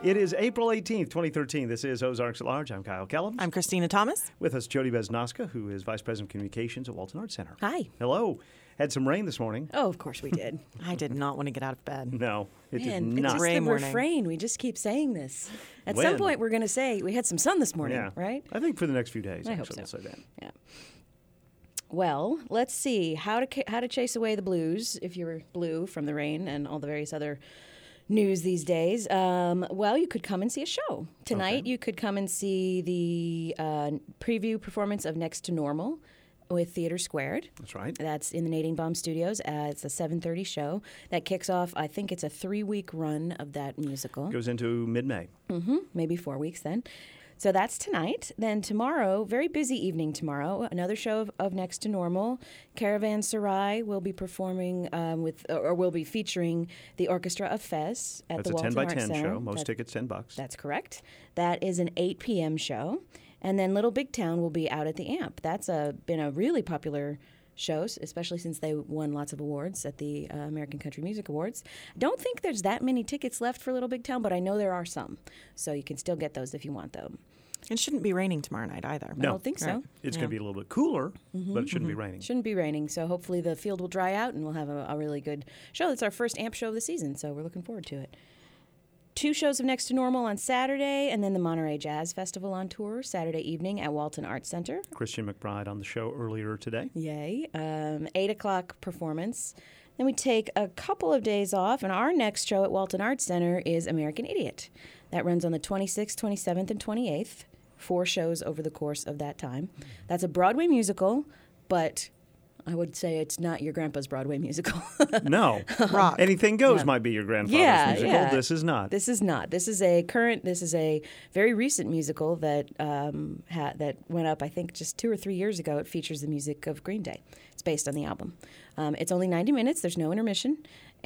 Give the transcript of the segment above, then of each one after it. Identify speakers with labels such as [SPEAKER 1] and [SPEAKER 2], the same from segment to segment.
[SPEAKER 1] It is April 18th, 2013. This is Ozarks at Large. I'm Kyle Kellum.
[SPEAKER 2] I'm Christina Thomas.
[SPEAKER 1] With us, Jody Beznoska, who is Vice President of Communications at Walton Arts Center.
[SPEAKER 2] Hi.
[SPEAKER 1] Hello. Had some rain this morning.
[SPEAKER 3] Oh, of course we did.
[SPEAKER 2] I did not want to get out of bed.
[SPEAKER 1] No, it
[SPEAKER 3] Man,
[SPEAKER 1] did not.
[SPEAKER 3] it's just
[SPEAKER 2] Gray
[SPEAKER 3] the
[SPEAKER 2] morning.
[SPEAKER 3] refrain. We just keep saying this. At
[SPEAKER 1] When?
[SPEAKER 3] some point, we're going to say we had some sun this morning,
[SPEAKER 1] Yeah.
[SPEAKER 3] right?
[SPEAKER 1] I think for the next few days.
[SPEAKER 3] I hope
[SPEAKER 1] actually,
[SPEAKER 3] so.
[SPEAKER 1] We'll say that.
[SPEAKER 3] Yeah. Well, let's see how to chase away the blues if you're blue from the rain and all the various other news these days. Well, you could come and see a show tonight.
[SPEAKER 1] Okay.
[SPEAKER 3] You could come and see the preview performance of Next to Normal with Theater Squared.
[SPEAKER 1] That's right.
[SPEAKER 3] That's in the Nadine Baum Studios. It's a 7:30 show that kicks off. I think it's a 3-week run of that musical.
[SPEAKER 1] Goes into mid-May.
[SPEAKER 3] Maybe 4 weeks then. So that's tonight. Then tomorrow, very busy evening tomorrow, another show of Next to Normal. Caravanserai will be performing will be featuring the Orchestra of Fez at
[SPEAKER 1] That's
[SPEAKER 3] the
[SPEAKER 1] a
[SPEAKER 3] Walton
[SPEAKER 1] 10 by
[SPEAKER 3] Arts
[SPEAKER 1] 10
[SPEAKER 3] Center.
[SPEAKER 1] show. Most tickets $10.
[SPEAKER 3] That's correct. That is an 8 p.m. show. And then Little Big Town will be out at the Amp. That's been a really popular show, especially since they won lots of awards at the American Country Music Awards. Don't think there's that many tickets left for Little Big Town, but I know there are some. So you can still get those if you want them.
[SPEAKER 2] It shouldn't be raining tomorrow night either.
[SPEAKER 3] I
[SPEAKER 1] No.
[SPEAKER 3] don't think so.
[SPEAKER 2] Right.
[SPEAKER 1] It's going to be a little bit cooler, but it shouldn't be raining.
[SPEAKER 3] Shouldn't be raining, so hopefully the field will dry out and we'll have a really good show. It's our first AMP show of the season, so we're looking forward to it. 2 shows of Next to Normal on Saturday, and then the Monterey Jazz Festival on tour Saturday evening at Walton Arts Center.
[SPEAKER 1] Christian McBride on the show earlier today.
[SPEAKER 3] Yay. 8 o'clock performance. Then we take a couple of days off, and our next show at Walton Arts Center is American Idiot. That runs on the 26th, 27th, and 28th. 4 shows over the course of that time. That's a Broadway musical, but I would say it's not your grandpa's Broadway musical.
[SPEAKER 1] No.
[SPEAKER 2] Rock.
[SPEAKER 1] Anything Goes might be your grandfather's musical.
[SPEAKER 3] Yeah.
[SPEAKER 1] This is not.
[SPEAKER 3] This is not. This is a very recent musical that that went up, I think, just 2 or 3 years ago. It features the music of Green Day. It's based on the album. It's only 90 minutes. There's no intermission.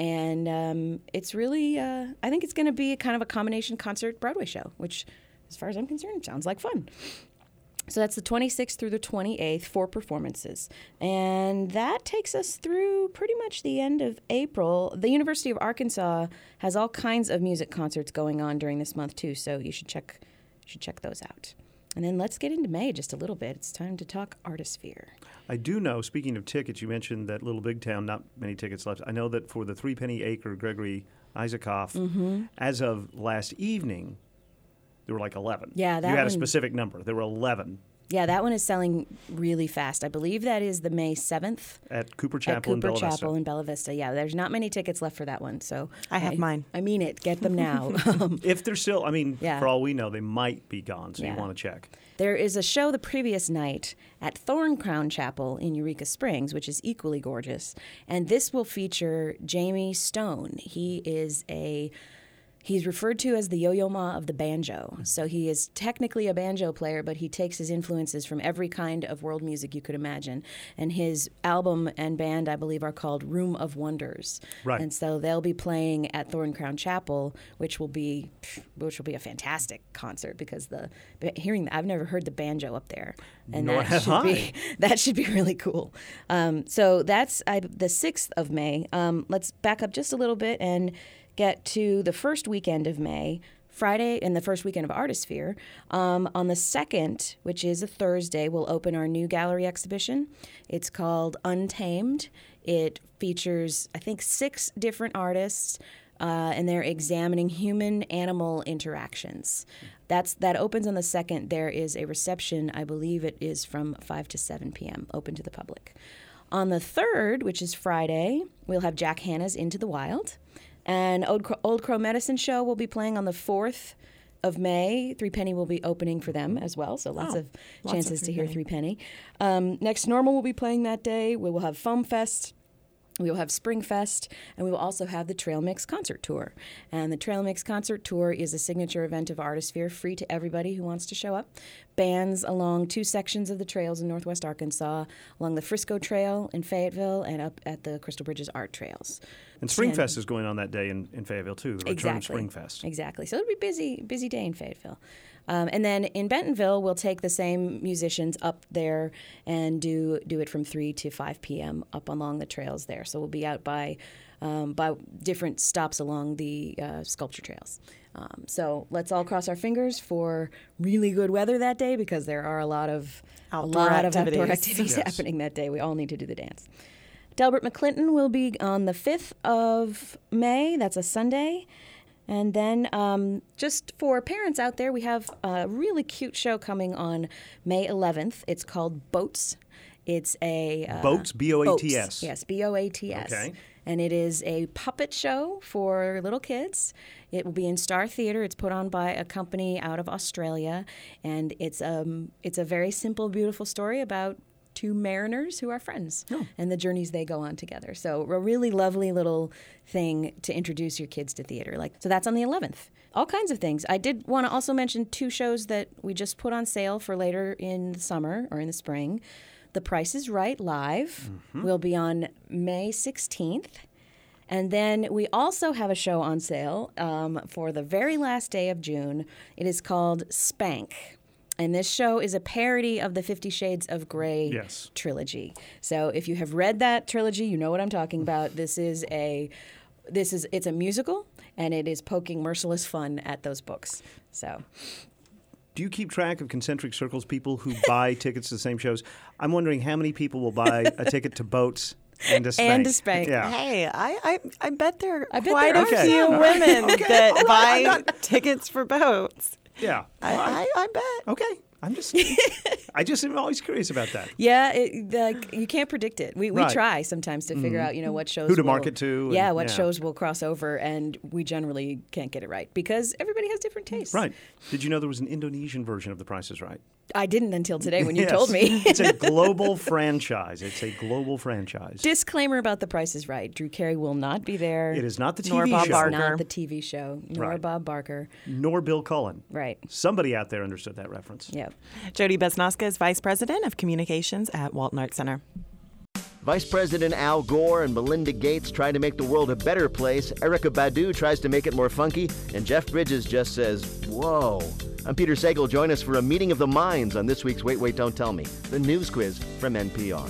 [SPEAKER 3] And it's really, I think it's going to be kind of a combination concert Broadway show, which, as far as I'm concerned, sounds like fun. So that's the 26th through the 28th, 4 performances. And that takes us through pretty much the end of April. The University of Arkansas has all kinds of music concerts going on during this month, too, so you should check those out. And then let's get into May just a little bit. It's time to talk Artisphere.
[SPEAKER 1] I do know, speaking of tickets, you mentioned that Little Big Town, not many tickets left. I know that for the Three Penny Acre, Gregory Isaacoff, as of last evening, there were like 11.
[SPEAKER 3] Yeah, that
[SPEAKER 1] You had a
[SPEAKER 3] one-
[SPEAKER 1] specific number. There were 11
[SPEAKER 3] Yeah, that one is selling really fast. I believe that is the May 7th.
[SPEAKER 1] at Cooper
[SPEAKER 3] At
[SPEAKER 1] Chapel in
[SPEAKER 3] Cooper
[SPEAKER 1] Bella Vista.
[SPEAKER 3] Chapel in Bella Vista. Yeah, there's not many tickets left for that one. So
[SPEAKER 2] I have mine.
[SPEAKER 3] I mean it. Get them now.
[SPEAKER 1] If they're still,
[SPEAKER 3] Yeah.
[SPEAKER 1] for all we know, they might be gone, so
[SPEAKER 3] Yeah.
[SPEAKER 1] you want to check.
[SPEAKER 3] There is a show the previous night at Thorn Crown Chapel in Eureka Springs, which is equally gorgeous. And this will feature Jamie Stone. He's referred to as the Yo-Yo Ma of the banjo. So he is technically a banjo player, but he takes his influences from every kind of world music you could imagine. And his album and band, I believe, are called Room of Wonders.
[SPEAKER 1] Right.
[SPEAKER 3] And so they'll be playing at Thorn Crown Chapel, which will be a fantastic concert because I've never heard the banjo up there, and
[SPEAKER 1] Nor have I.
[SPEAKER 3] that should be really cool. So that's the 6th of May. Let's back up just a little bit and get to the first weekend of May, Friday, and the first weekend of Artisphere. On the 2nd, which is a Thursday, we'll open our new gallery exhibition. It's called Untamed. It features, I think, 6 different artists, and they're examining human-animal interactions. That opens on the 2nd. There is a reception. I believe it is from 5 to 7 p.m., open to the public. On the 3rd, which is Friday, we'll have Jack Hanna's Into the Wild. And Old Crow Medicine Show will be playing on the 4th of May. Three Penny will be opening for them as well, so lots of chances to hear Three Penny. Next Normal will be playing that day. We will have Foam Fest. We will have Spring Fest, and we will also have the Trail Mix Concert Tour. And the Trail Mix Concert Tour is a signature event of Artisphere, free to everybody who wants to show up. Bands along 2 sections of the trails in Northwest Arkansas, along the Frisco Trail in Fayetteville and up at the Crystal Bridges Art Trails.
[SPEAKER 1] And Springfest is going on that day in Fayetteville, too, the return of Springfest.
[SPEAKER 3] Exactly. So it'll be busy day in Fayetteville. And then in Bentonville, we'll take the same musicians up there and do it from 3 to 5 p.m. up along the trails there. So we'll be out by different stops along the sculpture trails. So let's all cross our fingers for really good weather that day, because there are a lot of outdoor activities
[SPEAKER 1] Yes.
[SPEAKER 3] happening that day. We all need to do the dance. Delbert McClinton will be on the 5th of May. That's a Sunday. And then just for parents out there, we have a really cute show coming on May 11th. It's called Boats. It's a...
[SPEAKER 1] Boats, B-O-A-T-S.
[SPEAKER 3] Boats. Yes, B-O-A-T-S.
[SPEAKER 1] Okay.
[SPEAKER 3] And it is a puppet show for little kids. It will be in Star Theatre. It's put on by a company out of Australia. And it's a very simple, beautiful story about two mariners who are friends and the journeys they go on together. So a really lovely little thing to introduce your kids to theater. So that's on the 11th. All kinds of things. I did want to also mention 2 shows that we just put on sale for later in the summer or in the spring. The Price is Right Live will be on May 16th. And then we also have a show on sale for the very last day of June. It is called Spank. And this show is a parody of the 50 Shades of Grey trilogy. So if you have read that trilogy, you know what I'm talking about. It's a musical, and it is poking merciless fun at those books. So...
[SPEAKER 1] Do you keep track of concentric circles, people who buy tickets to the same shows? I'm wondering how many people will buy a ticket to Boats and to Spank.
[SPEAKER 3] And to Spank.
[SPEAKER 1] Yeah.
[SPEAKER 2] Hey, I bet there are
[SPEAKER 3] bet
[SPEAKER 2] quite
[SPEAKER 3] there
[SPEAKER 2] a
[SPEAKER 3] are
[SPEAKER 2] few
[SPEAKER 3] some.
[SPEAKER 2] women that buy tickets for boats.
[SPEAKER 1] Yeah.
[SPEAKER 2] I bet.
[SPEAKER 1] Okay. I just am always curious about that.
[SPEAKER 3] Yeah, you can't predict it. We
[SPEAKER 1] Right.
[SPEAKER 3] try sometimes to figure out, what shows
[SPEAKER 1] Who to
[SPEAKER 3] will-
[SPEAKER 1] market to.
[SPEAKER 3] Yeah,
[SPEAKER 1] and-
[SPEAKER 3] what shows will cross over, and we generally can't get it right because everybody has different tastes.
[SPEAKER 1] Right. Did you know there was an Indonesian version of The Price is Right?
[SPEAKER 3] I didn't until today when you
[SPEAKER 1] Yes.
[SPEAKER 3] told me.
[SPEAKER 1] It's a global franchise.
[SPEAKER 3] Disclaimer about The Price is Right. Drew Carey will not be there.
[SPEAKER 1] It is not the TV
[SPEAKER 2] Nor Bob
[SPEAKER 1] show.
[SPEAKER 2] Barker.
[SPEAKER 3] Not the TV show, nor
[SPEAKER 1] Right.
[SPEAKER 3] Bob Barker.
[SPEAKER 1] Nor Bill Cullen.
[SPEAKER 3] Right.
[SPEAKER 1] Somebody out there understood that reference.
[SPEAKER 3] Yep.
[SPEAKER 2] Jody Besnoska is Vice President of Communications at Walton Art Center.
[SPEAKER 4] Vice President Al Gore and Melinda Gates try to make the world a better place. Erykah Badu tries to make it more funky. And Jeff Bridges just says, whoa. I'm Peter Sagal. Join us for a meeting of the minds on this week's Wait, Wait, Don't Tell Me, the news quiz from NPR.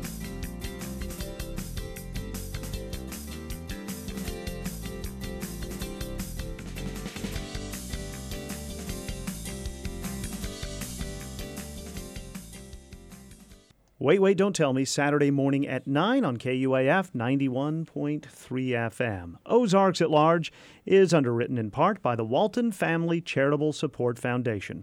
[SPEAKER 1] Wait, Wait, Don't Tell Me, Saturday morning at 9 on KUAF 91.3 FM. Ozarks at Large is underwritten in part by the Walton Family Charitable Support Foundation.